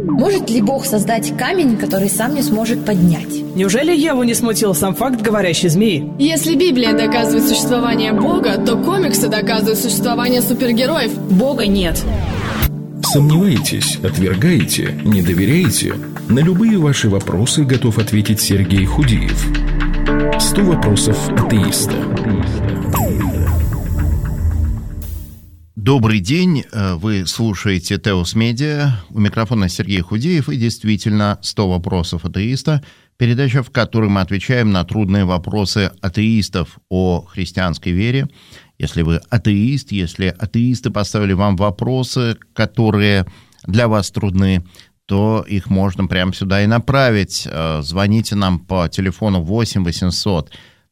Может ли Бог создать камень, который сам не сможет поднять? Неужели Еву не смутил сам факт говорящей змеи? Если Библия доказывает существование Бога, то комиксы доказывают существование супергероев. Бога нет. Сомневаетесь, отвергаете, не доверяете? На любые ваши вопросы готов ответить Сергей Худиев. 100 вопросов атеиста. Добрый день, вы слушаете Теос Медиа, у микрофона Сергей Худеев и действительно 100 вопросов атеиста, передача, в которой мы отвечаем на трудные вопросы атеистов о христианской вере. Если вы атеист, если атеисты поставили вам вопросы, которые для вас трудны, то их можно прямо сюда и направить. Звоните нам по телефону 8 800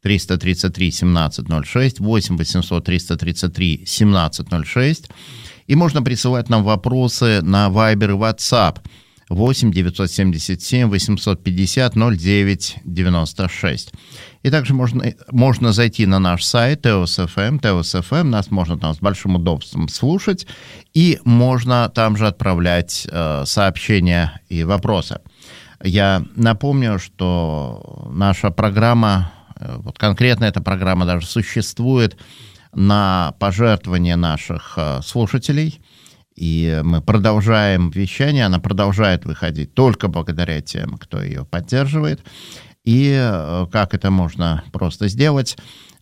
333 1706, 8 800 333 1706. И можно присылать нам вопросы на Viber и WhatsApp 8 977 850 09 96. И также можно зайти на наш сайт Teos.fm, нас можно там с большим удобством слушать, и можно там же отправлять сообщения и вопросы. Я напомню, что наша программа, вот конкретно эта программа даже существует на пожертвование наших слушателей, и мы продолжаем вещание, она продолжает выходить только благодаря тем, кто ее поддерживает. И как это можно просто сделать?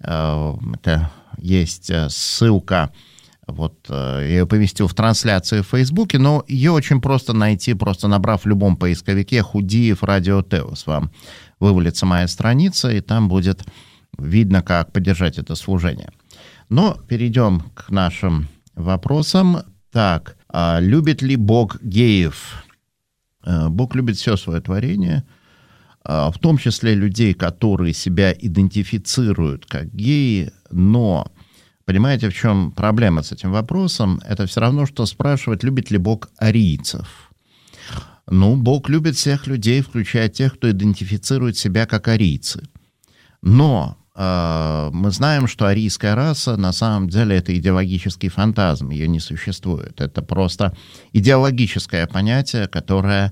Это есть ссылка, вот я ее поместил в трансляции в Фейсбуке, но ее очень просто найти, просто набрав в любом поисковике «Худиев Радио Теос». Вам вывалится моя страница, и там будет видно, как поддержать это служение. Но перейдем к нашим вопросам. Так, любит ли Бог геев? Бог любит все свое творение, в том числе людей, которые себя идентифицируют как геи, но понимаете, в чем проблема с этим вопросом? Это все равно, что спрашивать, любит ли Бог арийцев. Ну, Бог любит всех людей, включая тех, кто идентифицирует себя как арийцы. Но мы знаем, что арийская раса на самом деле это идеологический фантазм, ее не существует. Это просто идеологическое понятие, которое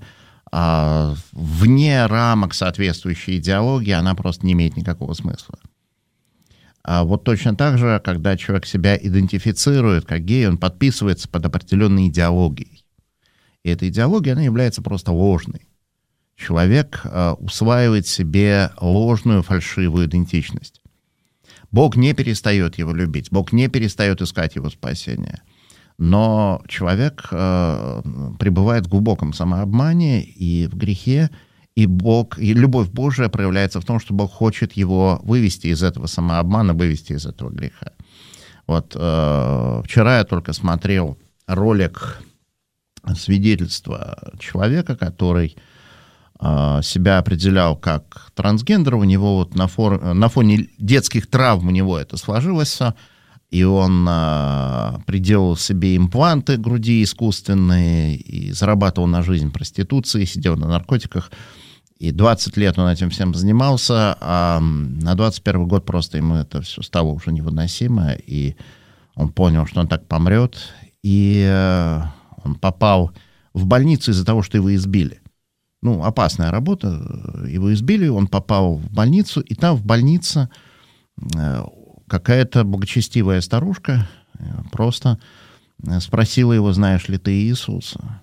вне рамок соответствующей идеологии, она просто не имеет никакого смысла. А вот точно так же, когда человек себя идентифицирует как гей, он подписывается под определенной идеологией. И эта идеология, она является просто ложной. Человек усваивает себе ложную, фальшивую идентичность. Бог не перестает его любить, Бог не перестает искать его спасения. Но человек пребывает в глубоком самообмане и в грехе, и любовь Божия проявляется в том, что Бог хочет его вывести из этого самообмана, вывести из этого греха. Вот вчера я только смотрел ролик свидетельства человека, который себя определял как трансгендер. У него вот на фоне детских травм у него это сложилось, и он приделал себе импланты груди искусственные и зарабатывал на жизнь проституцией, сидел на наркотиках. И 20 лет он этим всем занимался, а на 21 год просто ему это все стало уже невыносимо, и он понял, что он так помрет, и он попал в больницу из-за того, что его избили. Ну, опасная работа, его избили, он попал в больницу, и там в больнице какая-то благочестивая старушка просто спросила его, знаешь ли ты Иисуса?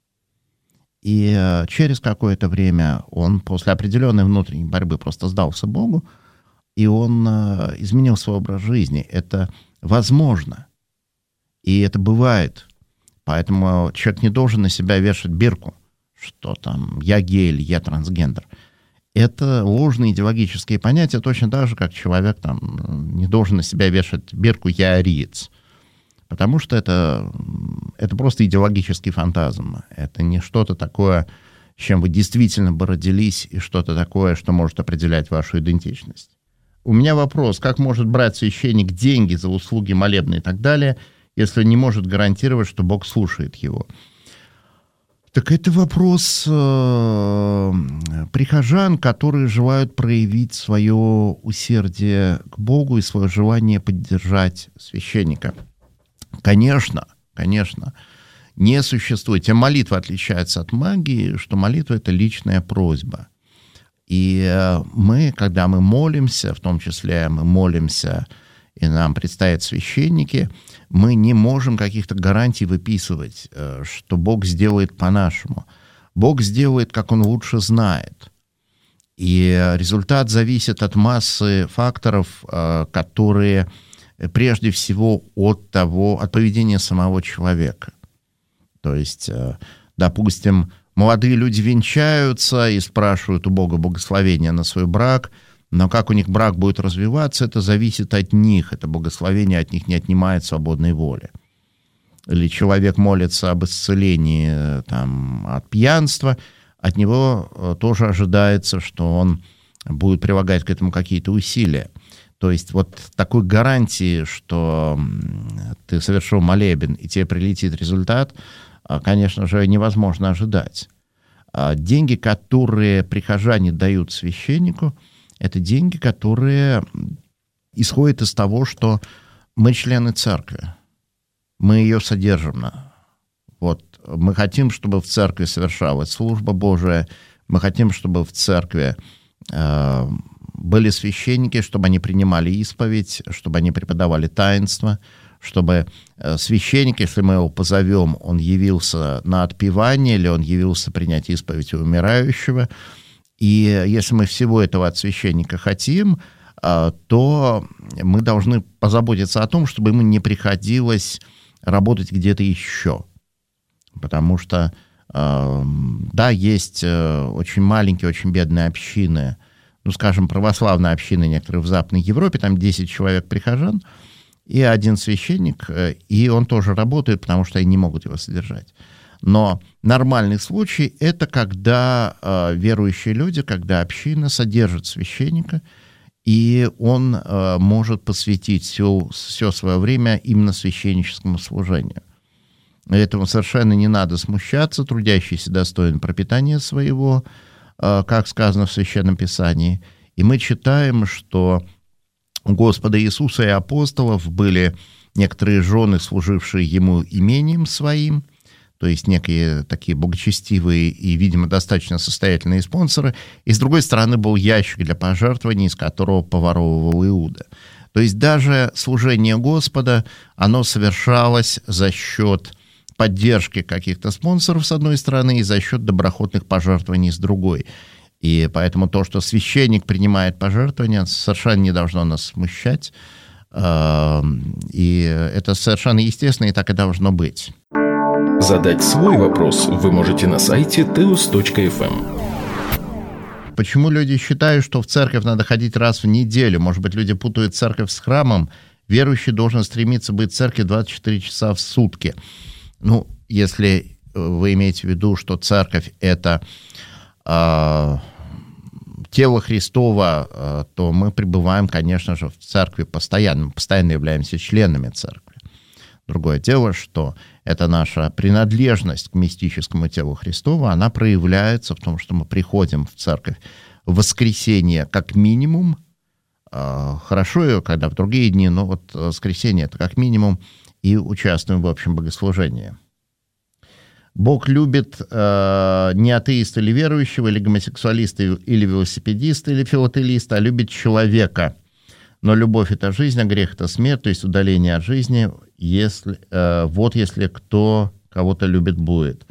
И через какое-то время он после определенной внутренней борьбы просто сдался Богу, и он изменил свой образ жизни. Это возможно, и это бывает. Поэтому человек не должен на себя вешать бирку, что там я гей или я трансгендер. Это ложные идеологические понятия, точно так же, как человек там не должен на себя вешать бирку «я ариец». Потому что это просто идеологический фантазм. Это не что-то такое, с чем вы действительно бы родились, и что-то такое, что может определять вашу идентичность. У меня вопрос, как может брать священник деньги за услуги молебны и так далее, если не может гарантировать, что Бог слушает его? Так это вопрос прихожан, которые желают проявить свое усердие к Богу и свое желание поддержать священника. Конечно, не существует. Тем молитва отличается от магии, что молитва — это личная просьба. И мы, когда мы молимся, в том числе мы молимся, и нам предстоят священники, мы не можем каких-то гарантий выписывать, что Бог сделает по-нашему. Бог сделает, как Он лучше знает. И результат зависит от массы факторов, которые прежде всего от поведения самого человека. То есть, допустим, молодые люди венчаются и спрашивают у Бога благословения на свой брак, но как у них брак будет развиваться, это зависит от них. Это благословение от них не отнимает свободной воли. Или человек молится об исцелении от пьянства, от него тоже ожидается, что он будет прилагать к этому какие-то усилия. То есть вот такой гарантии, что ты совершил молебен и тебе прилетит результат, конечно же, невозможно ожидать. Деньги, которые прихожане дают священнику, это деньги, которые исходят из того, что мы члены церкви, мы ее содержим. Вот. Мы хотим, чтобы в церкви совершалась служба Божия, мы хотим, чтобы в церкви были священники, чтобы они принимали исповедь, чтобы они преподавали таинство, чтобы священник, если мы его позовем, он явился на отпевание или он явился принять исповедь у умирающего. И если мы всего этого от священника хотим, то мы должны позаботиться о том, чтобы ему не приходилось работать где-то еще. Потому что, да, есть очень маленькие, очень бедные общины, ну, скажем, православные общины некоторые в Западной Европе, там 10 человек прихожан, и один священник, и он тоже работает, потому что они не могут его содержать. Но нормальный случай — это когда верующие люди, когда община содержит священника, и он может посвятить все свое время именно священническому служению. Этому совершенно не надо смущаться, трудящийся достоин пропитания своего, как сказано в Священном Писании. И мы читаем, что у Господа Иисуса и апостолов были некоторые жены, служившие Ему имением своим, то есть некие такие благочестивые и, видимо, достаточно состоятельные спонсоры, и, с другой стороны, был ящик для пожертвований, из которого поворовывал Иуда. То есть даже служение Господа, оно совершалось за счет поддержки каких-то спонсоров, с одной стороны, и за счет доброхотных пожертвований, с другой. И поэтому то, что священник принимает пожертвования, совершенно не должно нас смущать. И это совершенно естественно, и так и должно быть. Задать свой вопрос вы можете на сайте teos.fm. Почему люди считают, что в церковь надо ходить раз в неделю? Может быть, люди путают церковь с храмом? Верующий должен стремиться быть в церкви 24 часа в сутки. Ну, если вы имеете в виду, что церковь — это тело Христово, то мы пребываем, конечно же, в церкви постоянно. Мы постоянно являемся членами церкви. Другое дело, что это наша принадлежность к мистическому телу Христова, она проявляется в том, что мы приходим в церковь в воскресенье как минимум. Хорошо ее, когда в другие дни, но вот воскресенье — это как минимум, и участвуем в общем богослужении. Бог любит не атеиста или верующего, или гомосексуалиста, или велосипедиста, или филателиста, а любит человека. Но любовь — это жизнь, а грех — это смерть, то есть удаление от жизни, если кто кого-то любит будет.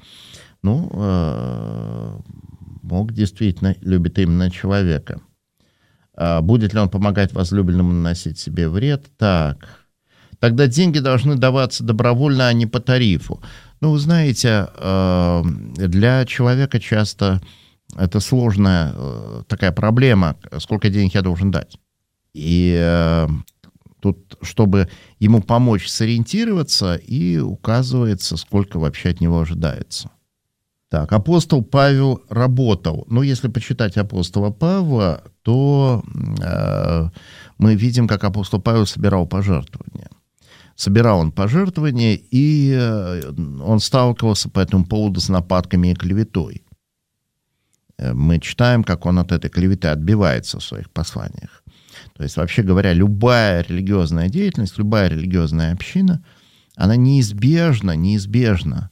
Ну, Бог действительно любит именно человека. Будет ли он помогать возлюбленному наносить себе вред? Так. Тогда деньги должны даваться добровольно, а не по тарифу. Ну, вы знаете, для человека часто это сложная такая проблема, сколько денег я должен дать. И тут, чтобы ему помочь сориентироваться, и указывается, сколько вообще от него ожидается. Так, апостол Павел работал. Ну, если почитать апостола Павла, то мы видим, как апостол Павел собирал пожертвования. Собирал он пожертвования, и он сталкивался по этому поводу с нападками и клеветой. Мы читаем, как он от этой клеветы отбивается в своих посланиях. То есть, вообще говоря, любая религиозная деятельность, любая религиозная община, она неизбежно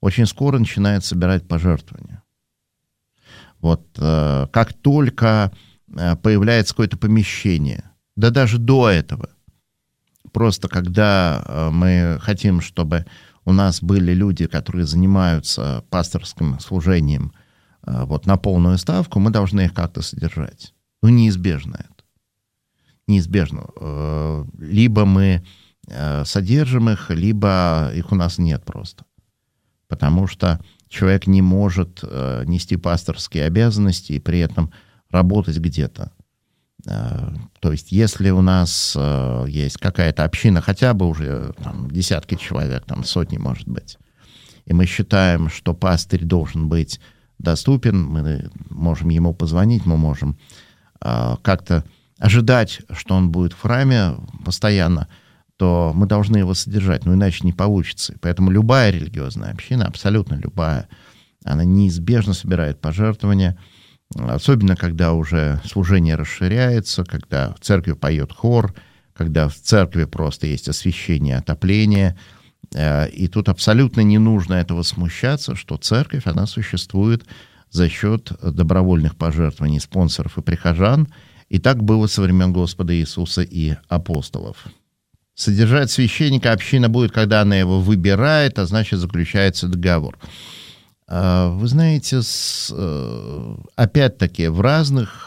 очень скоро начинает собирать пожертвования. Вот как только появляется какое-то помещение, да даже до этого, просто когда мы хотим, чтобы у нас были люди, которые занимаются пасторским служением вот на полную ставку, мы должны их как-то содержать. Ну, неизбежно это. Неизбежно. Либо мы содержим их, либо их у нас нет просто. Потому что человек не может нести пасторские обязанности и при этом работать где-то. То есть, если у нас есть какая-то община, хотя бы уже там, десятки человек, там, сотни, может быть, и мы считаем, что пастырь должен быть доступен, мы можем ему позвонить, мы можем как-то ожидать, что он будет в храме постоянно, то мы должны его содержать, но иначе не получится. Поэтому любая религиозная община, абсолютно любая, она неизбежно собирает пожертвования, особенно когда уже служение расширяется, когда в церкви поет хор, когда в церкви просто есть освещение, отопление. И тут абсолютно не нужно этого смущаться, что церковь, она существует за счет добровольных пожертвований спонсоров и прихожан. И так было со времен Господа Иисуса и апостолов. Содержать священника община будет, когда она его выбирает, а значит, заключается договор. Вы знаете, опять-таки, в разных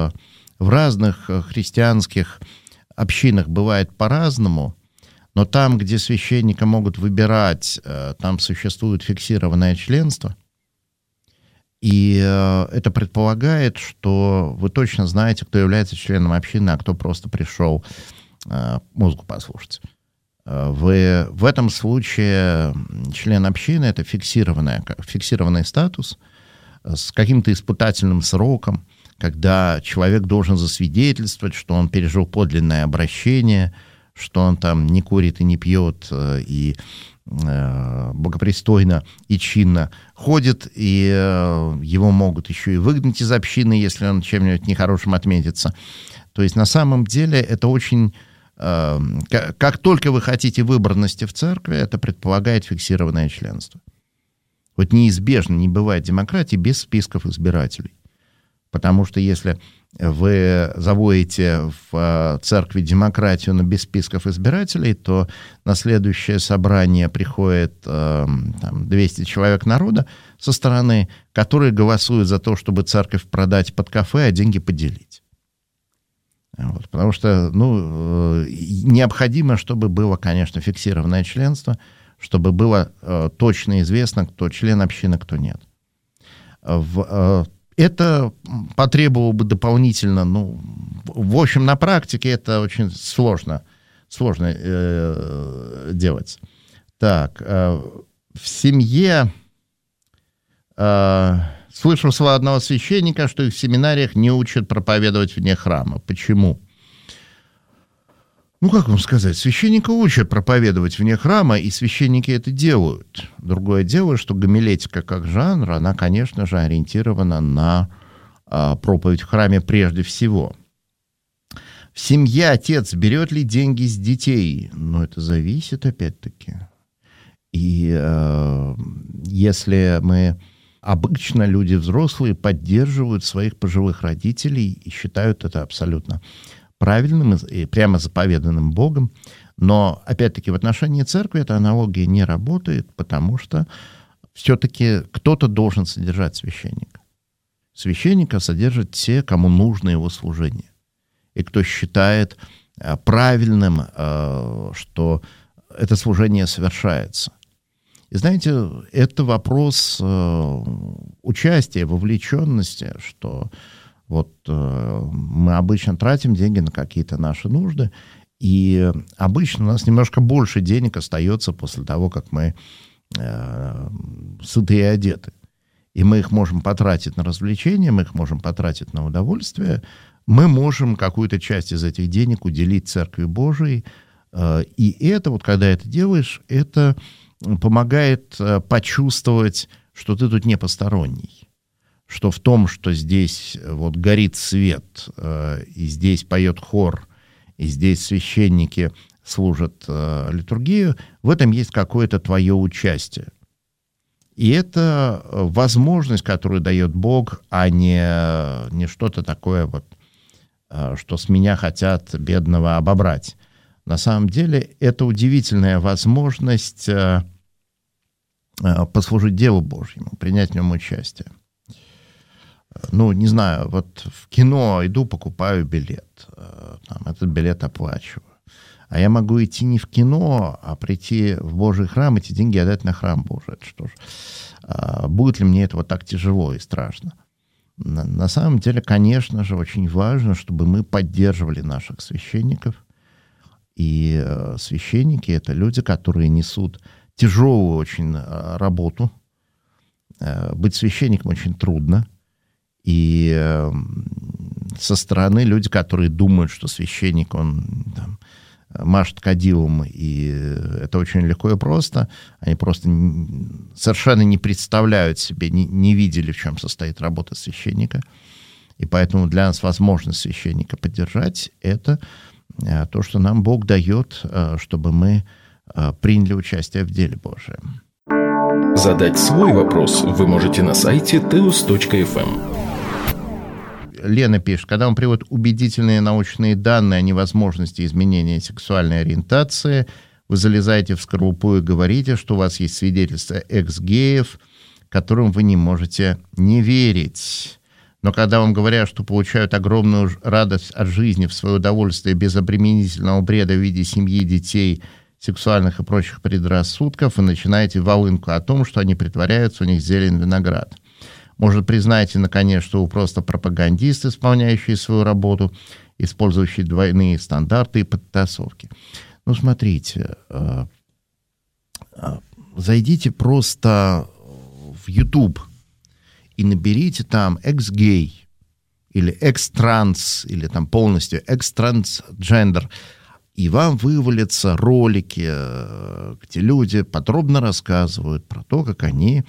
христианских общинах бывает по-разному, но там, где священника могут выбирать, там существует фиксированное членство, и это предполагает, что вы точно знаете, кто является членом общины, а кто просто пришел музыку послушать. В этом случае член общины — это фиксированный статус с каким-то испытательным сроком, когда человек должен засвидетельствовать, что он пережил подлинное обращение, что он там не курит и не пьет, и благопристойно и чинно ходит, и его могут еще и выгнать из общины, если он чем-нибудь нехорошим отметится. То есть на самом деле это очень... Как только вы хотите выборности в церкви, это предполагает фиксированное членство. Вот неизбежно не бывает демократии без списков избирателей. Потому что если вы заводите в церкви демократию, но без списков избирателей, то на следующее собрание приходит 200 человек народа со стороны, которые голосуют за то, чтобы церковь продать под кафе, а деньги поделить. Вот, потому что необходимо, чтобы было, конечно, фиксированное членство, чтобы было точно известно, кто член общины, кто нет. Это потребовало бы дополнительно, в общем, на практике это очень сложно делать. Так, в семье слышал слова одного священника, что их в семинариях не учат проповедовать вне храма. Почему? Как вам сказать, священника учат проповедовать вне храма, и священники это делают. Другое дело, что гомилетика как жанр, она, конечно же, ориентирована на проповедь в храме прежде всего. В семье отец берет ли деньги с детей? Это зависит, опять-таки. И если мы... Обычно люди взрослые поддерживают своих пожилых родителей и считают это абсолютно правильным и прямо заповеданным Богом. Но, опять-таки, в отношении церкви эта аналогия не работает, потому что все-таки кто-то должен содержать священника. Священника содержат те, кому нужно его служение. И кто считает правильным, что это служение совершается. И знаете, это вопрос участия, вовлеченности, что мы обычно тратим деньги на какие-то наши нужды, и обычно у нас немножко больше денег остается после того, как мы сыты и одеты. И мы их можем потратить на развлечения, мы их можем потратить на удовольствие, мы можем какую-то часть из этих денег уделить Церкви Божией, и это, когда это делаешь, это помогает почувствовать, что ты тут не посторонний, что в том, что здесь горит свет, и здесь поет хор, и здесь священники служат литургию, в этом есть какое-то твое участие. И это возможность, которую дает Бог, а не что-то такое, вот, что с меня хотят бедного обобрать. На самом деле это удивительная возможность послужить делу Божьему, принять в нем участие. Ну, не знаю, вот в кино иду, покупаю билет, там, этот билет оплачиваю. А я могу идти не в кино, а прийти в Божий храм, эти деньги отдать на храм Божий. Это что ж, будет ли мне это вот так тяжело и страшно? На самом деле, конечно же, очень важно, чтобы мы поддерживали наших священников. И священники — это люди, которые несут тяжелую очень работу. Быть священником очень трудно. И со стороны люди, которые думают, что священник, он там машет кадилом, и это очень легко и просто, они просто совершенно не представляют себе, не видели, в чем состоит работа священника. И поэтому для нас возможность священника поддержать — это то, что нам Бог дает, чтобы мы приняли участие в деле Божьем. Задать свой вопрос вы можете на сайте teos.fm. Лена пишет, когда вам приводят убедительные научные данные о невозможности изменения сексуальной ориентации, вы залезаете в скорлупу и говорите, что у вас есть свидетельства экс-геев, которым вы не можете не верить. Но когда вам говорят, что получают огромную радость от жизни в свое удовольствие без обременительного бреда в виде семьи, детей, сексуальных и прочих предрассудков, вы начинаете волынку о том, что они притворяются, у них зелень виноград. Может, признаете, наконец, что вы просто пропагандисты, исполняющие свою работу, использующие двойные стандарты и подтасовки. Ну, смотрите, зайдите просто в YouTube и наберите там экс-гей или экс-транс, или там полностью экс-трансгендер, и вам вывалятся ролики, где люди подробно рассказывают про то, как они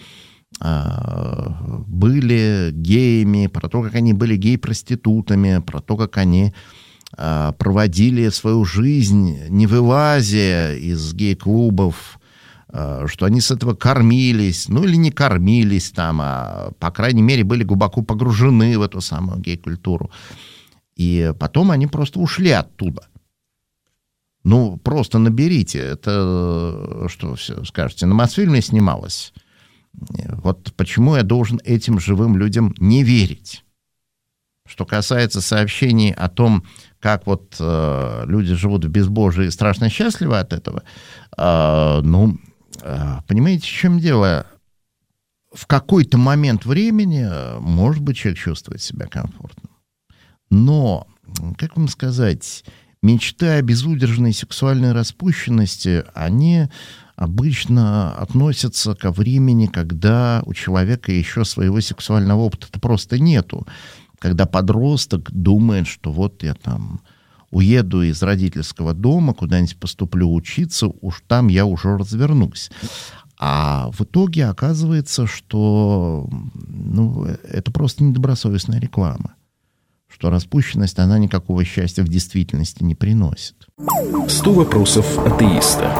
были геями, про то, как они были гей-проститутами, про то, как они проводили свою жизнь, не вылазя из гей-клубов, что они с этого кормились, ну или не кормились там, а, по крайней мере, были глубоко погружены в эту самую гей-культуру. И потом они просто ушли оттуда. Ну, просто наберите. Это, что все скажете, на Мосфильме снималось. Вот почему я должен этим живым людям не верить. Что касается сообщений о том, как вот люди живут в безбожии и страшно счастливы от этого, понимаете, в чем дело? В какой-то момент времени, может быть, человек чувствует себя комфортно. Но, как вам сказать, мечты о безудержной сексуальной распущенности, они обычно относятся ко времени, когда у человека еще своего сексуального опыта просто нету. Когда подросток думает, что вот я там уеду из родительского дома, куда-нибудь поступлю учиться, уж там я уже развернусь. А в итоге оказывается, что это просто недобросовестная реклама. Что распущенность, она никакого счастья в действительности не приносит. 100 вопросов атеиста.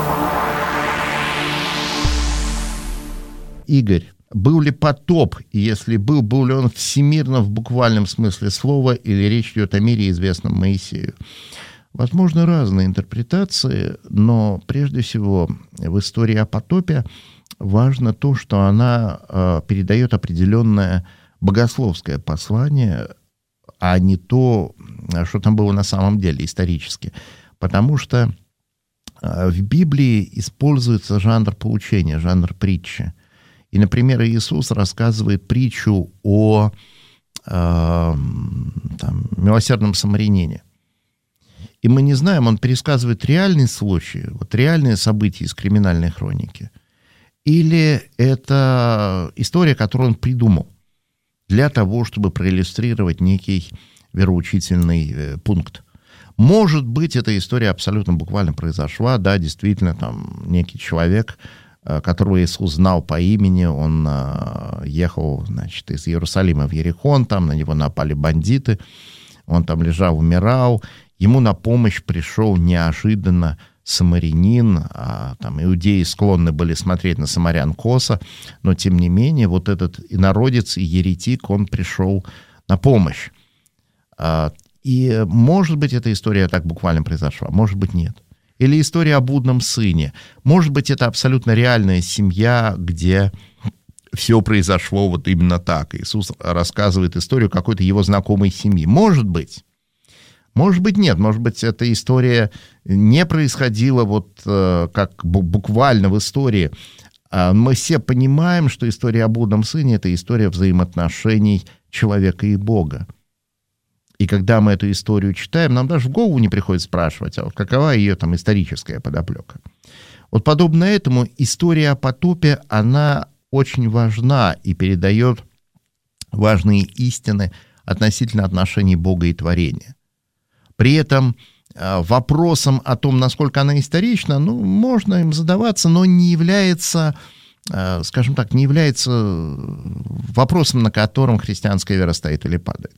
Игорь, был ли потоп? И если был ли он всемирно в буквальном смысле слова, или речь идет о мире, известном Моисею? Возможно, разные интерпретации, но прежде всего в истории о потопе важно то, что она передает определенное богословское послание, а не то, что там было на самом деле исторически. Потому что в Библии используется жанр поучения, жанр притчи. И, например, Иисус рассказывает притчу о милосердном самарянине. И мы не знаем, он пересказывает реальный случай, вот реальные события из криминальной хроники, или это история, которую он придумал для того, чтобы проиллюстрировать некий вероучительный пункт. Может быть, эта история абсолютно буквально произошла, да, действительно, там некий человек, которого Иисус знал по имени, он ехал, значит, из Иерусалима в Иерихон, там на него напали бандиты, он там лежал, умирал, ему на помощь пришел неожиданно самарянин, а там иудеи склонны были смотреть на самарян косо, но тем не менее вот этот инородец и еретик, он пришел на помощь. И, может быть, эта история так буквально произошла, может быть, нет. Или история о блудном сыне. Может быть, это абсолютно реальная семья, где все произошло вот именно так. Иисус рассказывает историю какой-то его знакомой семьи. Может быть. Может быть, нет. Может быть, эта история не происходила вот как буквально в истории. Мы все понимаем, что история о блудном сыне — это история взаимоотношений человека и Бога. И когда мы эту историю читаем, нам даже в голову не приходит спрашивать, а вот какова ее там историческая подоплека. Вот подобно этому история о потопе, она очень важна и передает важные истины относительно отношений Бога и творения. При этом вопросом о том, насколько она исторична, можно им задаваться, но не является, скажем так, не является вопросом, на котором христианская вера стоит или падает.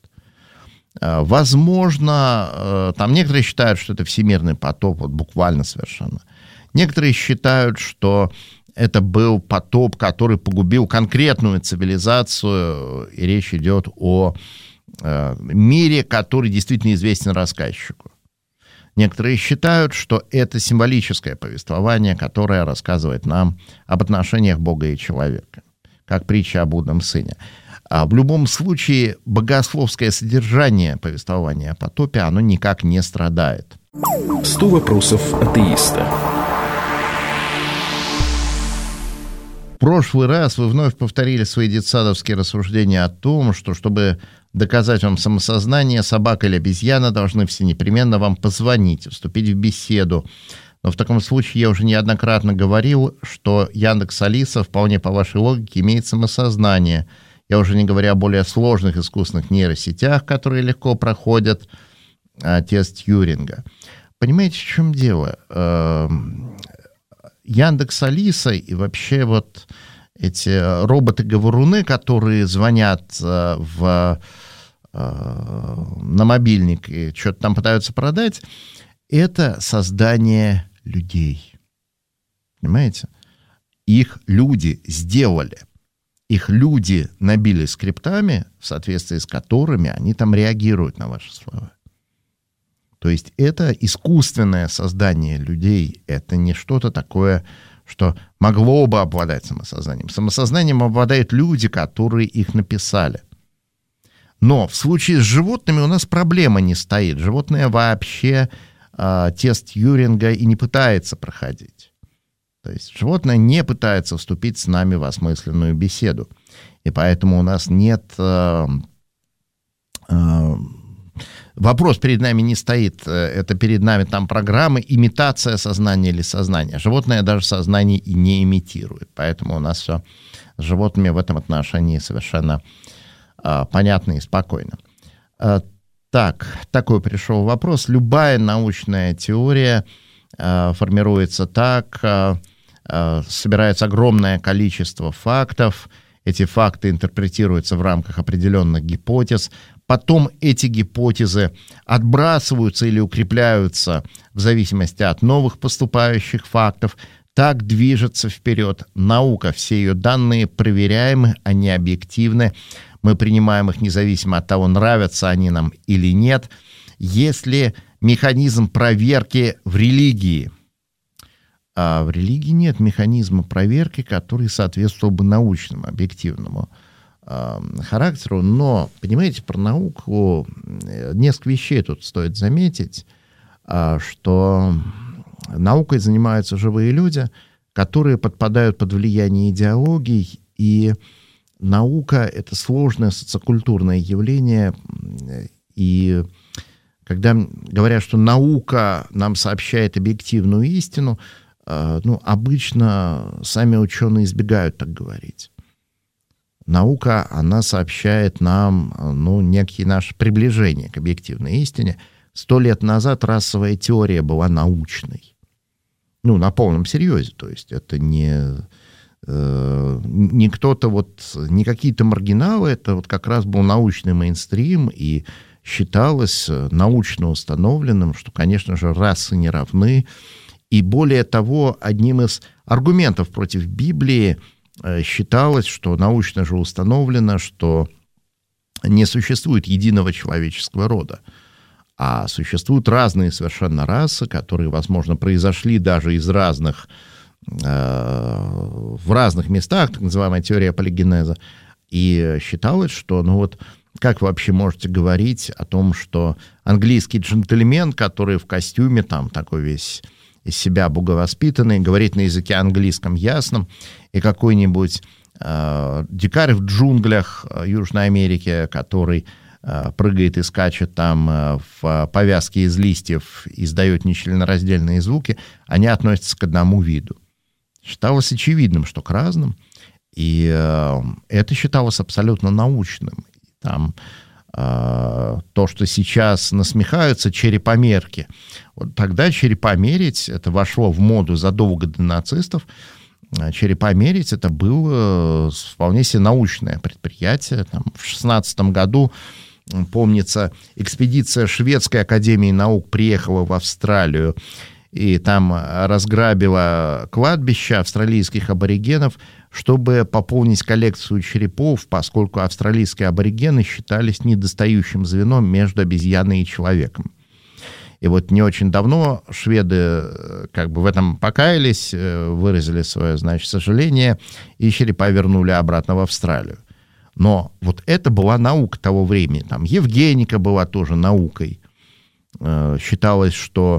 Возможно, там некоторые считают, что это всемирный потоп, вот буквально совершенно. Некоторые считают, что это был потоп, который погубил конкретную цивилизацию, и речь идет о мире, который действительно известен рассказчику. Некоторые считают, что это символическое повествование, которое рассказывает нам об отношениях Бога и человека, как притча о блудном сыне. А в любом случае, богословское содержание повествования о потопе, оно никак не страдает. 100 вопросов атеиста. В прошлый раз вы вновь повторили свои детсадовские рассуждения о том, что, чтобы доказать вам самосознание, собака или обезьяна должны все непременно вам позвонить, вступить в беседу. Но в таком случае я уже неоднократно говорил, что Яндекс.Алиса вполне по вашей логике имеет самосознание. Я уже не говорю о более сложных искусственных нейросетях, которые легко проходят тест Тьюринга. Понимаете, в чем дело? Яндекс.Алиса и вообще вот эти роботы-говоруны, которые звонят на мобильник и что-то там пытаются продать, это создание людей. Понимаете? Их люди сделали. Их люди набили скриптами, в соответствии с которыми они там реагируют на ваши слова. То есть это искусственное создание людей, это не что-то такое, что могло бы обладать самосознанием. Самосознанием обладают люди, которые их написали. Но в случае с животными у нас проблема не стоит. Животное вообще тест Тьюринга и не пытается проходить. То есть животное не пытается вступить с нами в осмысленную беседу. И поэтому у нас нет... Вопрос перед нами не стоит. Это перед нами там программы, имитация сознания или сознания. Животное даже сознание и не имитирует. Поэтому у нас все с животными в этом отношении совершенно понятно и спокойно. Так, такой пришел вопрос. Любая научная теория формируется так, собирается огромное количество фактов, эти факты интерпретируются в рамках определенных гипотез, потом эти гипотезы отбрасываются или укрепляются в зависимости от новых поступающих фактов. Так движется вперед наука, все ее данные проверяемы, они объективны, мы принимаем их независимо от того, нравятся они нам или нет. Если механизм проверки в религии, а в религии нет механизма проверки, который соответствовал бы научному, объективному характеру. Но, понимаете, про науку несколько вещей тут стоит заметить, что наукой занимаются живые люди, которые подпадают под влияние идеологий, и наука — это сложное социокультурное явление, и когда говорят, что наука нам сообщает объективную истину, обычно сами ученые избегают так говорить. Наука, она сообщает нам, некие наши приближения к объективной истине. 100 лет назад расовая теория была научной. На полном серьезе. То есть это не кто-то, не какие-то маргиналы, это как раз был научный мейнстрим, и считалось научно установленным, что, конечно же, расы не равны, И более того, одним из аргументов против Библии считалось, что научно же установлено, что не существует единого человеческого рода, а существуют разные совершенно расы, которые, возможно, произошли даже из разных, в разных местах, так называемая теория полигенеза. И считалось, что, как вы вообще можете говорить о том, что английский джентльмен, который в костюме, там, такой весь из себя боговоспитанный, говорит на языке английском ясном, и какой-нибудь дикарь в джунглях Южной Америки, который прыгает и скачет там в повязке из листьев, издает нечленораздельные звуки, они относятся к одному виду. Считалось очевидным, что к разным, и это считалось абсолютно научным. Там то, что сейчас насмехаются, черепомерки. Вот тогда черепомерить, это вошло в моду задолго до нацистов, черепомерить это было вполне себе научное предприятие. Там, в 1916 году, помнится, экспедиция Шведской академии наук приехала в Австралию и там разграбила кладбище австралийских аборигенов, чтобы пополнить коллекцию черепов, поскольку австралийские аборигены считались недостающим звеном между обезьяной и человеком. И вот не очень давно шведы как бы в этом покаялись, выразили свое, сожаление, и черепа вернули обратно в Австралию. Но вот это была наука того времени. Там евгеника была тоже наукой. Считалось, что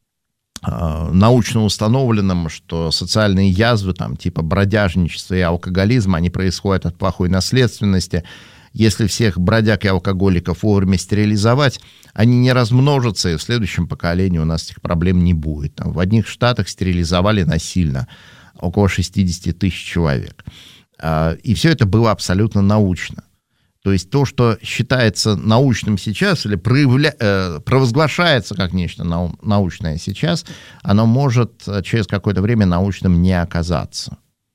научно установленным, что социальные язвы, там, типа бродяжничества и алкоголизма, они происходят от плохой наследственности. Если всех бродяг и алкоголиков вовремя стерилизовать, они не размножатся, и в следующем поколении у нас этих проблем не будет. Там, в одних штатах стерилизовали насильно около 60 тысяч человек. И все это было абсолютно научно. То есть то, что считается научным сейчас или провозглашается как нечто научное сейчас, оно может через какое-то время научным не оказаться.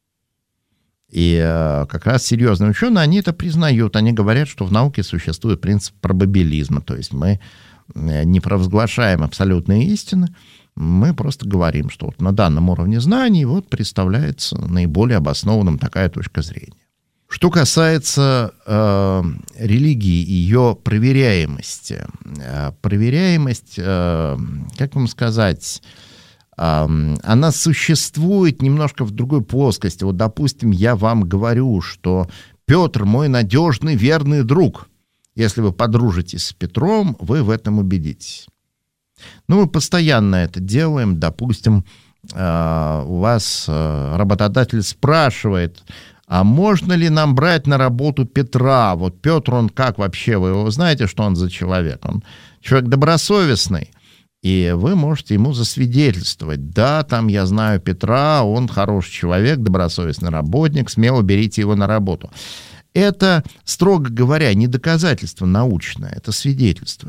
И как раз серьезные ученые, они это признают. Они говорят, что в науке существует принцип пробабилизма. То есть мы не провозглашаем абсолютные истины, мы просто говорим, что вот на данном уровне знаний вот представляется наиболее обоснованным такая точка зрения. Что касается религии и ее проверяемости. Проверяемость, как вам сказать, она существует немножко в другой плоскости. Вот, допустим, я вам говорю, что Петр мой надежный, верный друг. Если вы подружитесь с Петром, вы в этом убедитесь. Мы постоянно это делаем. Допустим, у вас работодатель спрашивает, а можно ли нам брать на работу Петра? Вот Петр, он как вообще? Вы его знаете, что он за человек? Он человек добросовестный. И вы можете ему засвидетельствовать. Да, там я знаю Петра, он хороший человек, добросовестный работник, смело берите его на работу. Это, строго говоря, не доказательство научное, это свидетельство.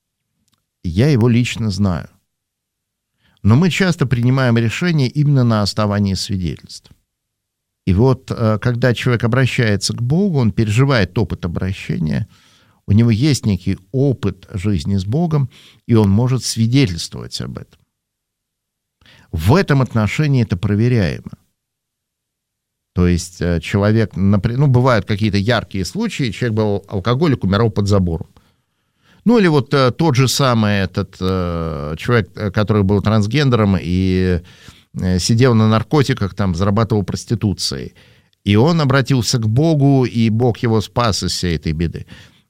Я его лично знаю. Но мы часто принимаем решения именно на основании свидетельств. И вот, когда человек обращается к Богу, он переживает опыт обращения, у него есть некий опыт жизни с Богом, и он может свидетельствовать об этом. В этом отношении это проверяемо. То есть человек, например, бывают какие-то яркие случаи, человек был алкоголик, умирал под забором. Или вот тот же самый этот человек, который был трансгендером и сидел на наркотиках, там, зарабатывал проституцией. И он обратился к Богу, и Бог его спас из всей этой беды.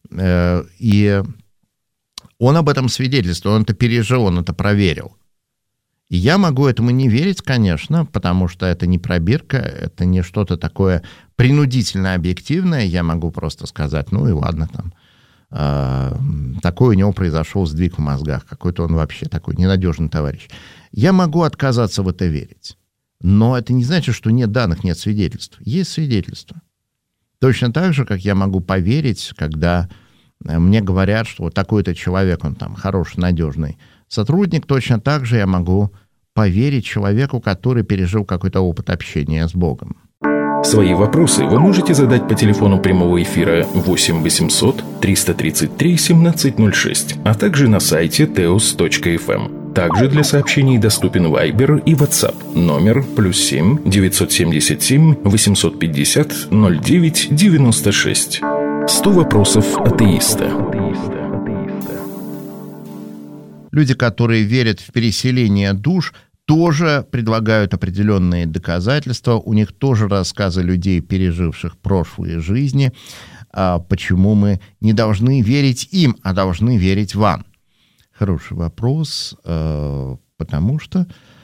И он об этом свидетельствует, он это пережил, он это проверил. И я могу этому не верить, конечно, потому что это не пробирка, это не что-то такое принудительно объективное. Я могу просто сказать, и ладно, там, такой у него произошел сдвиг в мозгах, какой-то он вообще такой ненадежный товарищ. Я могу отказаться в это верить, но это не значит, что нет данных, нет свидетельств. Есть свидетельства. Точно так же, как я могу поверить, когда мне говорят, что вот такой-то человек, он там хороший, надежный сотрудник, точно так же я могу поверить человеку, который пережил какой-то опыт общения с Богом. Свои вопросы вы можете задать по телефону прямого эфира 8 800 333 1706, а также на сайте teos.fm. Также для сообщений доступен Viber и WhatsApp. Номер +7 977 850 09 96. 100 вопросов атеиста. Люди, которые верят в переселение душ, тоже предлагают определенные доказательства. У них тоже рассказы людей, переживших прошлые жизни. Почему мы не должны верить им, а должны верить вам? Хороший вопрос, потому что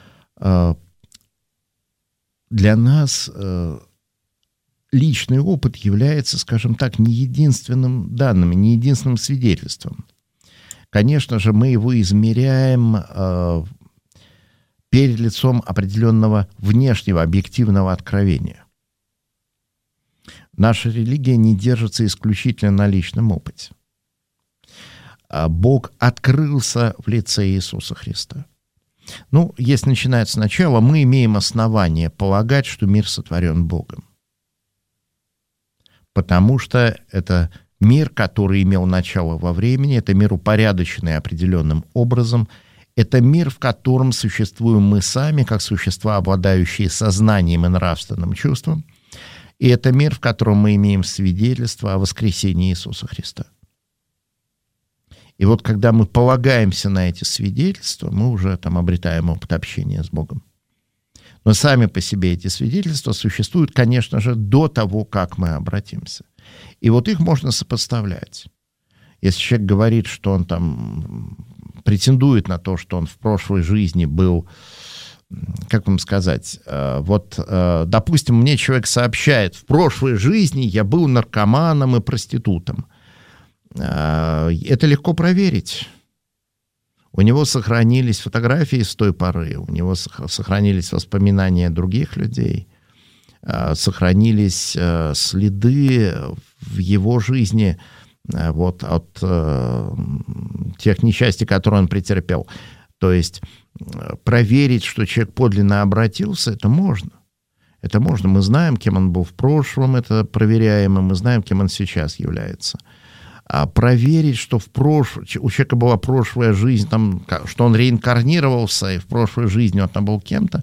для нас личный опыт является, скажем так, не единственным данным, не единственным свидетельством. Конечно же, мы его измеряем перед лицом определенного внешнего объективного откровения. Наша религия не держится исключительно на личном опыте. Бог открылся в лице Иисуса Христа. Если начинать сначала, мы имеем основание полагать, что мир сотворен Богом. Потому что это мир, который имел начало во времени, это мир, упорядоченный определенным образом, это мир, в котором существуем мы сами, как существа, обладающие сознанием и нравственным чувством, и это мир, в котором мы имеем свидетельство о воскресении Иисуса Христа. И вот когда мы полагаемся на эти свидетельства, мы уже обретаем опыт общения с Богом. Но сами по себе эти свидетельства существуют, конечно же, до того, как мы обратимся. И вот их можно сопоставлять. Если человек говорит, что он претендует на то, что он в прошлой жизни был, как вам сказать, допустим, мне человек сообщает, в прошлой жизни я был наркоманом и проститутом. Это легко проверить. У него сохранились фотографии с той поры, у него сохранились воспоминания других людей, сохранились следы в его жизни от тех несчастий, которые он претерпел. То есть проверить, что человек подлинно обратился, это можно. Это можно. Мы знаем, кем он был в прошлом, это проверяемо, мы знаем, кем он сейчас является. А проверить, что у человека была прошлая жизнь, что он реинкарнировался, и в прошлой жизни он был кем-то,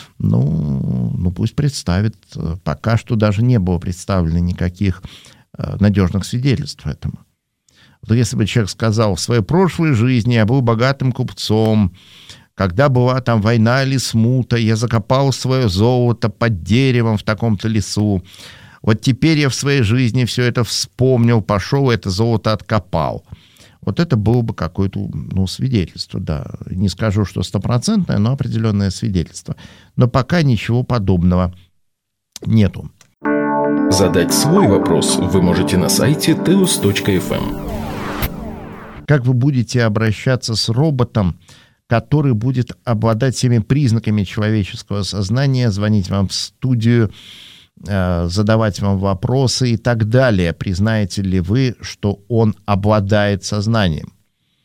пусть представит. Пока что даже не было представлено никаких надежных свидетельств этому. Вот если бы человек сказал, в своей прошлой жизни я был богатым купцом, когда была война или смута, я закопал свое золото под деревом в таком-то лесу, вот теперь я в своей жизни все это вспомнил, пошел и это золото откопал. Вот это было бы какое-то свидетельство, да. Не скажу, что 100%, но определенное свидетельство. Но пока ничего подобного нету. Задать свой вопрос вы можете на сайте teos.fm. Как вы будете обращаться с роботом, который будет обладать всеми признаками человеческого сознания, звонить вам в студию, задавать вам вопросы и так далее? Признаете ли вы, что он обладает сознанием?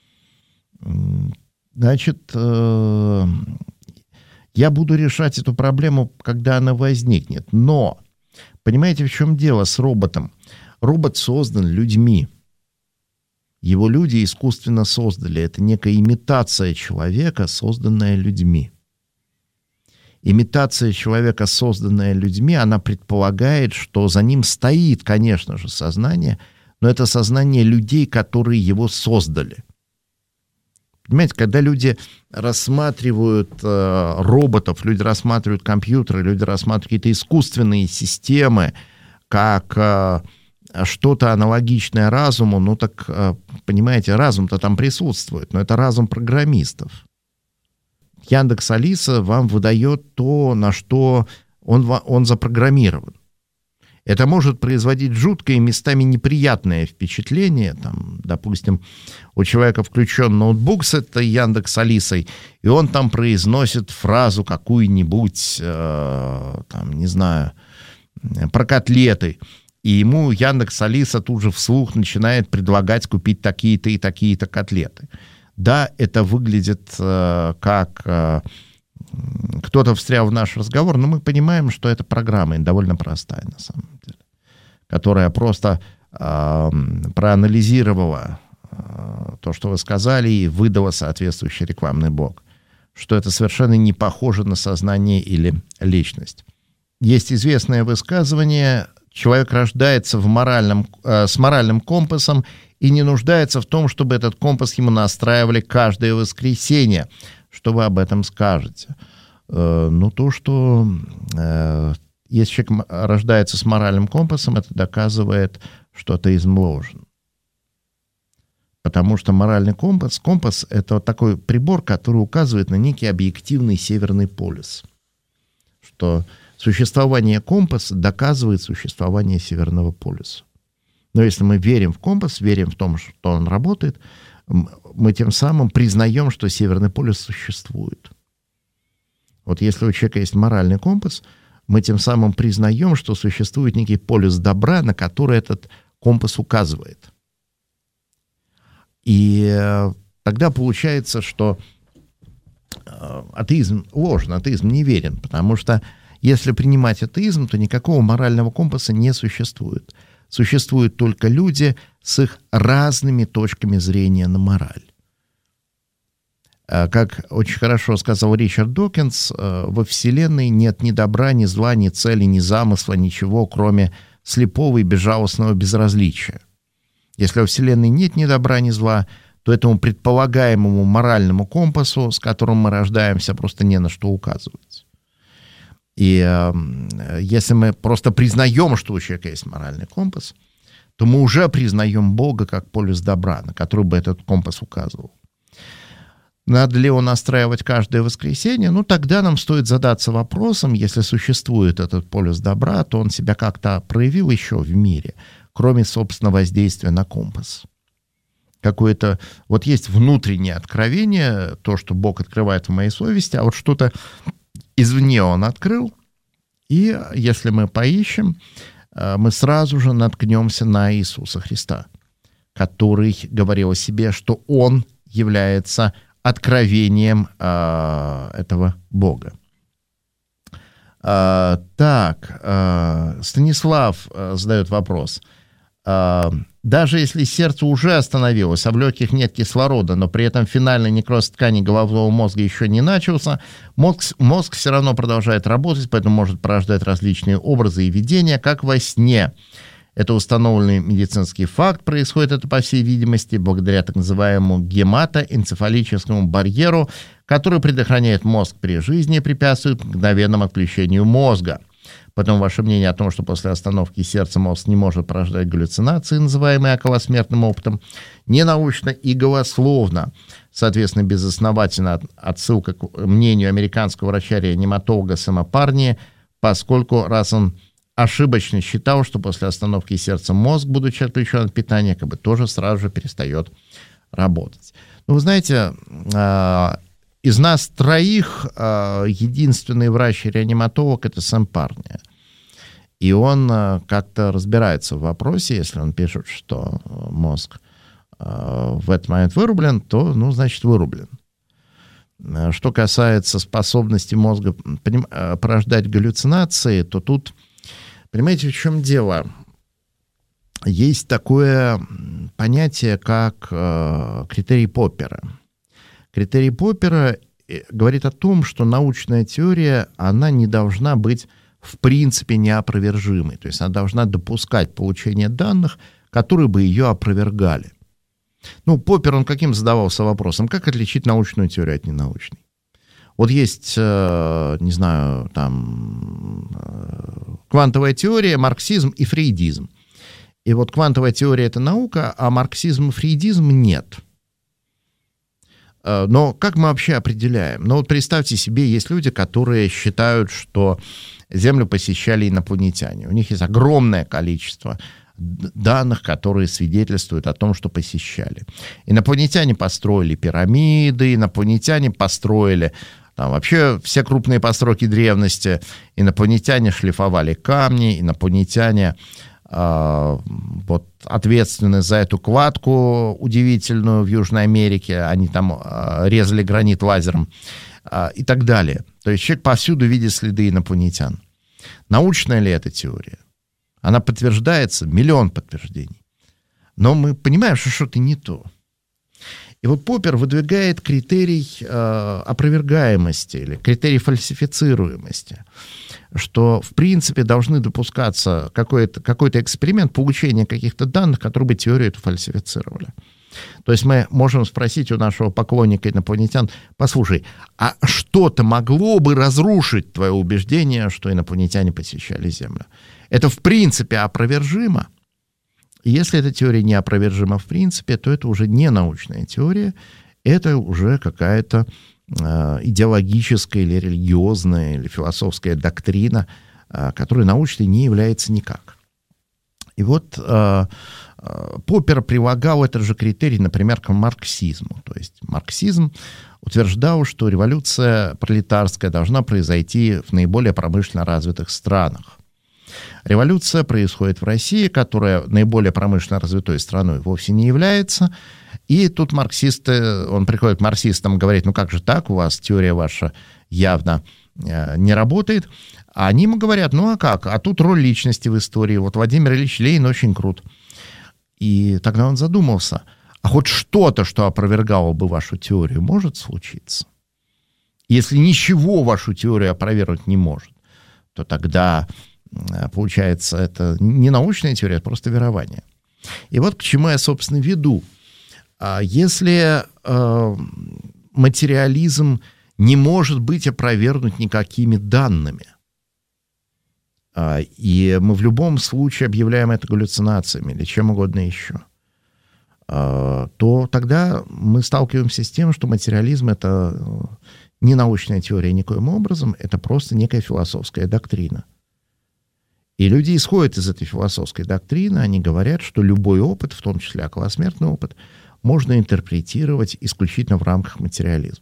Значит, я буду решать эту проблему, когда она возникнет. Но, понимаете, в чем дело с роботом? Робот создан людьми. Его люди искусственно создали. Это некая имитация человека, созданная людьми. Имитация человека, созданная людьми, она предполагает, что за ним стоит, конечно же, сознание, но это сознание людей, которые его создали. Понимаете, когда люди рассматривают роботов, люди рассматривают компьютеры, люди рассматривают какие-то искусственные системы, как что-то аналогичное разуму, понимаете, разум-то там присутствует, но это разум программистов. Яндекс.Алиса вам выдает то, на что он запрограммирован. Это может производить жуткое, местами неприятное впечатление. Допустим, у человека включен ноутбук с этой Яндекс.Алисой, и он произносит фразу какую-нибудь, не знаю, про котлеты. И ему Яндекс.Алиса тут же вслух начинает предлагать купить такие-то и такие-то котлеты. Да, это выглядит как кто-то встрял в наш разговор, но мы понимаем, что это программа, и довольно простая на самом деле, которая просто проанализировала то, что вы сказали, и выдала соответствующий рекламный блок. что это совершенно не похоже на сознание или личность. Есть известное высказывание: человек рождается с моральным компасом и не нуждается в том, чтобы этот компас ему настраивали каждое воскресенье. Что вы об этом скажете? То, что если человек рождается с моральным компасом, это доказывает, что атеизм ложен. Потому что моральный компас — это вот такой прибор, который указывает на некий объективный северный полюс. Что существование компаса доказывает существование северного полюса. Но если мы верим в компас, верим в том, что он работает, мы тем самым признаем, что северный полюс существует. Вот если у человека есть моральный компас, мы тем самым признаем, что существует некий полюс добра, на который этот компас указывает. И тогда получается, что атеизм ложен, атеизм неверен, потому что если принимать атеизм, то никакого морального компаса не существует. Существуют только люди с их разными точками зрения на мораль. Как очень хорошо сказал Ричард Докинс, во Вселенной нет ни добра, ни зла, ни цели, ни замысла, ничего, кроме слепого и безжалостного безразличия. Если во Вселенной нет ни добра, ни зла, то этому предполагаемому моральному компасу, с которым мы рождаемся, просто не на что указывать. И если мы просто признаем, что у человека есть моральный компас, то мы уже признаем Бога как полюс добра, на который бы этот компас указывал. Надо ли его настраивать каждое воскресенье? Тогда нам стоит задаться вопросом: если существует этот полюс добра, то он себя как-то проявил еще в мире, кроме, собственно, воздействия на компас. Какое-то... Вот есть внутреннее откровение, то, что Бог открывает в моей совести, а вот что-то извне он открыл, и если мы поищем, мы сразу же наткнемся на Иисуса Христа, который говорил о себе, что он является откровением этого Бога. Станислав задает вопрос. Даже если сердце уже остановилось, а в легких нет кислорода, но при этом финальный некроз тканей головного мозга еще не начался, мозг все равно продолжает работать, поэтому может порождать различные образы и видения, как во сне. Это установленный медицинский факт. Происходит это, по всей видимости, благодаря так называемому гематоэнцефалическому барьеру, который предохраняет мозг при жизни и препятствует мгновенному отключению мозга. Потом ваше мнение о том, что после остановки сердца мозг не может порождать галлюцинации, называемые околосмертным опытом, ненаучно и голословно. Соответственно, безосновательно отсылка к мнению американского врача-реаниматолога Сэма Парни, поскольку раз он ошибочно считал, что после остановки сердца мозг, будучи отключен от питания, тоже сразу же перестает работать. Вы знаете, из нас троих единственный врач-реаниматолог — это Сэм Парни. И он как-то разбирается в вопросе. Если он пишет, что мозг в этот момент вырублен, то, значит, вырублен. Что касается способности мозга порождать галлюцинации, то тут, понимаете, в чем дело? Есть такое понятие, как критерий Поппера. Критерий Поппера говорит о том, что научная теория, она не должна быть в принципе неопровержимой. То есть она должна допускать получение данных, которые бы ее опровергали. Поппер, он каким задавался вопросом? Как отличить научную теорию от ненаучной? Вот есть, не знаю, квантовая теория, марксизм и фрейдизм. И вот квантовая теория — это наука, а марксизм и фрейдизм — нет. Но как мы вообще определяем? Представьте себе, есть люди, которые считают, что Землю посещали инопланетяне. У них есть огромное количество данных, которые свидетельствуют о том, что посещали. Инопланетяне построили пирамиды, инопланетяне построили вообще все крупные постройки древности, инопланетяне шлифовали камни, инопланетяне ответственны за эту кладку удивительную в Южной Америке, они там резали гранит лазером и так далее. То есть человек повсюду видит следы инопланетян. Научная ли эта теория? Она подтверждается, миллион подтверждений. Но мы понимаем, что что-то не то. И вот Поппер выдвигает критерий опровергаемости или критерий фальсифицируемости, что, в принципе, должны допускаться какой-то эксперимент получения каких-то данных, которые бы теорию эту фальсифицировали. То есть мы можем спросить у нашего поклонника инопланетян: послушай, а что-то могло бы разрушить твое убеждение, что инопланетяне посещали Землю? Это, в принципе, опровержимо. Если эта теория не опровержима в принципе, то это уже не научная теория, это уже какая-то идеологическая или религиозная или философская доктрина, которая научной не является никак. И вот Поппер прилагал этот же критерий, например, к марксизму. То есть марксизм утверждал, что революция пролетарская должна произойти в наиболее промышленно развитых странах. Революция происходит в России, которая наиболее промышленно развитой страной вовсе не является. И тут марксисты, он приходит к марксистам и говорит: ну как же так, у вас теория ваша явно не работает. А они ему говорят: ну а как, а тут роль личности в истории. Вот Владимир Ильич Ленин очень крут. И тогда он задумался: а хоть что-то, что опровергало бы вашу теорию, может случиться? Если ничего вашу теорию опровергнуть не может, то тогда, получается, это не научная теория, это просто верование. И вот к чему я, собственно, веду. Если материализм не может быть опровергнут никакими данными, и мы в любом случае объявляем это галлюцинациями или чем угодно еще, то тогда мы сталкиваемся с тем, что материализм — это не научная теория никоим образом, это просто некая философская доктрина. И люди исходят из этой философской доктрины, они говорят, что любой опыт, в том числе околосмертный опыт, можно интерпретировать исключительно в рамках материализма.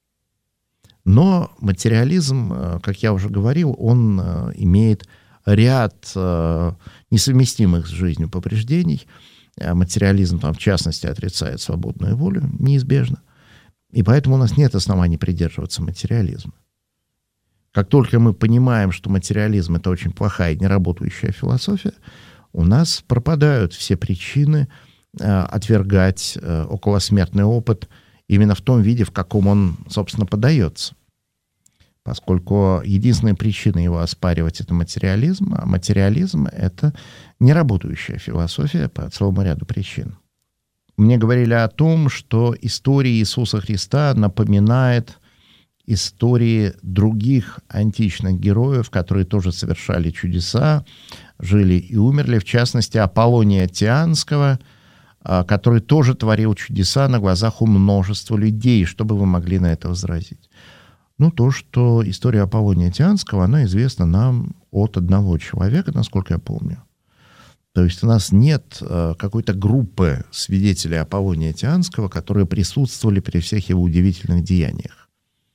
Но материализм, как я уже говорил, он имеет ряд несовместимых с жизнью повреждений. Материализм, в частности, отрицает свободную волю, неизбежно. И поэтому у нас нет оснований придерживаться материализма. Как только мы понимаем, что материализм — это очень плохая, неработающая философия, у нас пропадают все причины отвергать околосмертный опыт именно в том виде, в каком он, собственно, подается. Поскольку единственная причина его оспаривать — это материализм, а материализм — это неработающая философия по целому ряду причин. Мне говорили о том, что история Иисуса Христа напоминает истории других античных героев, которые тоже совершали чудеса, жили и умерли, в частности, Аполлония Тианского, который тоже творил чудеса на глазах у множества людей. Что бы вы могли на это возразить? Ну, то, что история Аполлония Тианского, она известна нам от одного человека, насколько я помню. То есть у нас нет какой-то группы свидетелей Аполлония Тианского, которые присутствовали при всех его удивительных деяниях.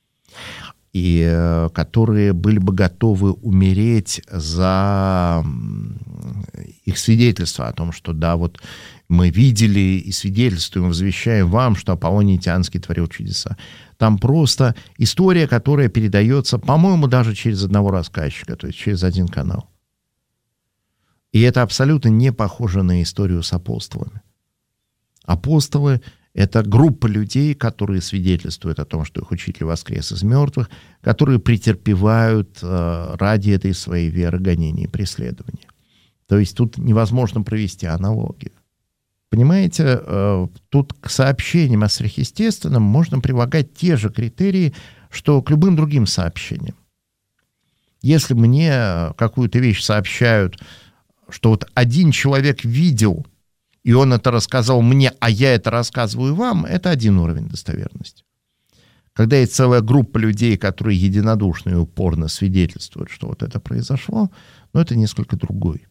И которые были бы готовы умереть за их свидетельство о том, что да, вот мы видели и свидетельствуем, возвещаем вам, что Аполлоний Тианский творил чудеса. Там просто история, которая передается, по-моему, даже через одного рассказчика, то есть через один канал. И это абсолютно не похоже на историю с апостолами. Апостолы — это группа людей, которые свидетельствуют о том, что их учитель воскрес из мертвых, которые претерпевают ради этой своей веры гонения и преследования. То есть тут невозможно провести аналогию. Понимаете, тут к сообщениям о сверхъестественном можно прилагать те же критерии, что к любым другим сообщениям. Если мне какую-то вещь сообщают, что вот один человек видел, и он это рассказал мне, а я это рассказываю вам, это один уровень достоверности. Когда есть целая группа людей, которые единодушно и упорно свидетельствуют, что вот это произошло, но это несколько другой.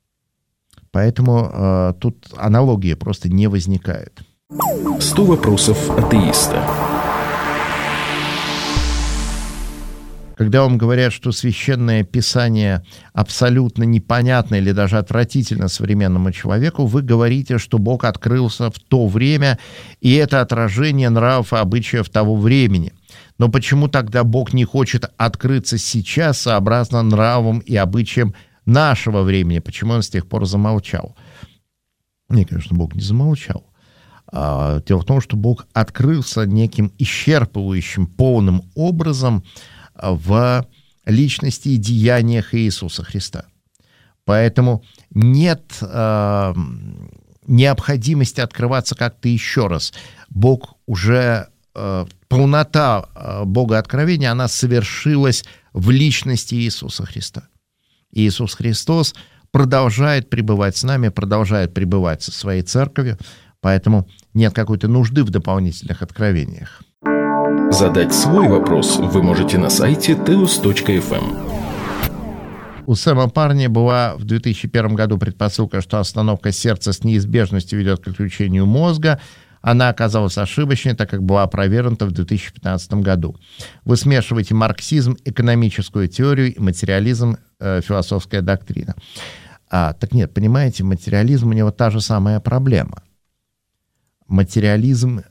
Поэтому тут аналогия просто не возникает. 100 вопросов атеиста. Когда вам говорят, что священное писание абсолютно непонятно или даже отвратительно современному человеку, вы говорите, что Бог открылся в то время, и это отражение нравов и обычаев того времени. Но почему тогда Бог не хочет открыться сейчас сообразно нравам и обычаям нашего времени? Почему он с тех пор замолчал? Нет, конечно, Бог не замолчал. Дело в том, что Бог открылся неким исчерпывающим, полным образом в личности и деяниях Иисуса Христа. Поэтому нет необходимости открываться как-то еще раз. Бог уже, полнота Бога откровения, она совершилась в личности Иисуса Христа. Иисус Христос продолжает пребывать с нами, продолжает пребывать со своей церковью, поэтому нет какой-то нужды в дополнительных откровениях. Задать свой вопрос вы можете на сайте teos.fm. У Сэма Парни была в 2001 году предпосылка, что остановка сердца с неизбежностью ведет к отключению мозга. Она оказалась ошибочной, так как была опровергнута в 2015 году. Вы смешиваете марксизм, экономическую теорию и материализм, философская доктрина. Так нет, понимаете, материализм, у него та же самая проблема. Материализм,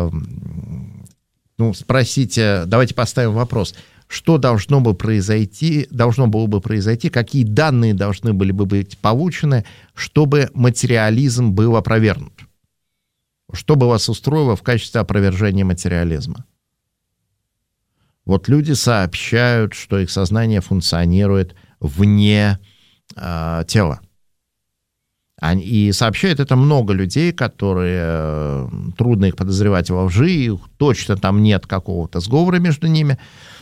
спросите, давайте поставим вопрос, что должно было бы произойти, какие данные должны были бы быть получены, чтобы материализм был опровергнут? Что бы вас устроило в качестве опровержения материализма? Вот люди сообщают, что их сознание функционирует вне тела. И сообщает это много людей, которые трудно их подозревать во лжи, и точно там нет какого-то сговора между ними.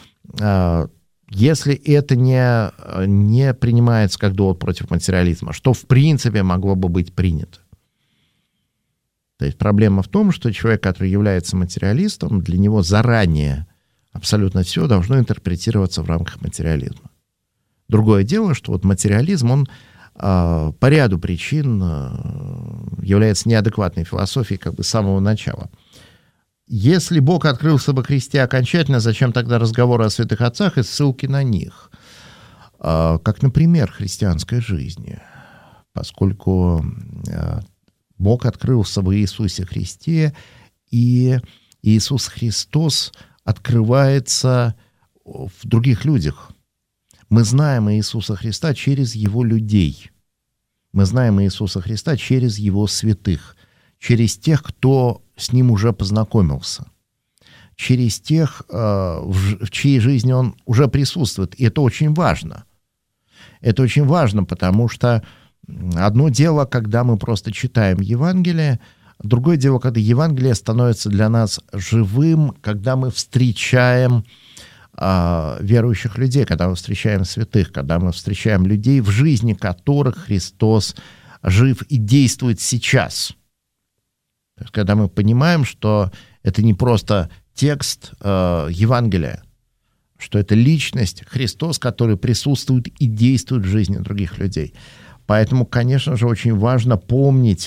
Если это не принимается как довод против материализма, что в принципе могло бы быть принято? То есть проблема в том, что человек, который является материалистом, для него заранее абсолютно все должно интерпретироваться в рамках материализма. Другое дело, что вот материализм, он по ряду причин является неадекватной философией как бы с самого начала. Если Бог открылся во Христе окончательно, зачем тогда разговоры о святых отцах и ссылки на них? Как, например, христианской жизни. Поскольку Бог открылся в Иисусе Христе, и Иисус Христос открывается в других людях. Мы знаем Иисуса Христа через Его людей. Мы знаем Иисуса Христа через Его святых, через тех, кто с Ним уже познакомился, через тех, в чьей жизни Он уже присутствует. И это очень важно. Это очень важно, потому что одно дело, когда мы просто читаем Евангелие, другое дело, когда Евангелие становится для нас живым, когда мы встречаем верующих людей, когда мы встречаем святых, когда мы встречаем людей, в жизни которых Христос жив и действует сейчас. То есть, когда мы понимаем, что это не просто текст Евангелия, что это личность Христос, который присутствует и действует в жизни других людей. Поэтому, конечно же, очень важно помнить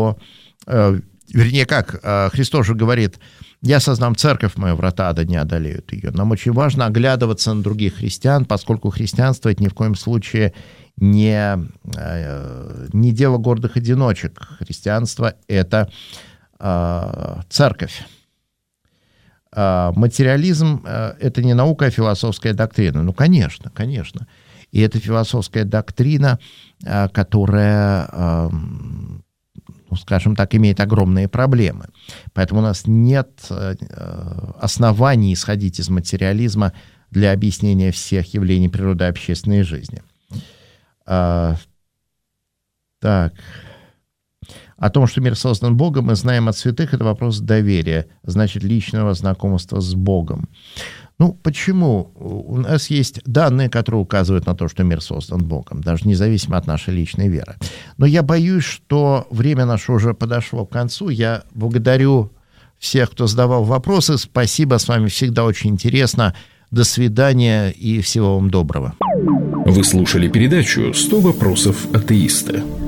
Христос же говорит: «Я создам церковь мою, врата ада не одолеют ее». Нам очень важно оглядываться на других христиан, поскольку христианство — это ни в коем случае не дело гордых одиночек. Христианство — это церковь. Материализм — это не наука, а философская доктрина. Ну, конечно, конечно. И это философская доктрина, которая, скажем так, имеет огромные проблемы. Поэтому у нас нет оснований исходить из материализма для объяснения всех явлений природы и общественной жизни. Так. О том, что мир создан Богом, мы знаем от святых, это вопрос доверия, значит, личного знакомства с Богом. Ну, почему? У нас есть данные, которые указывают на то, что мир создан Богом, даже независимо от нашей личной веры. Но я боюсь, что время наше уже подошло к концу. Я благодарю всех, кто задавал вопросы. Спасибо, с вами всегда очень интересно. До свидания и всего вам доброго. Вы слушали передачу «100 вопросов атеиста».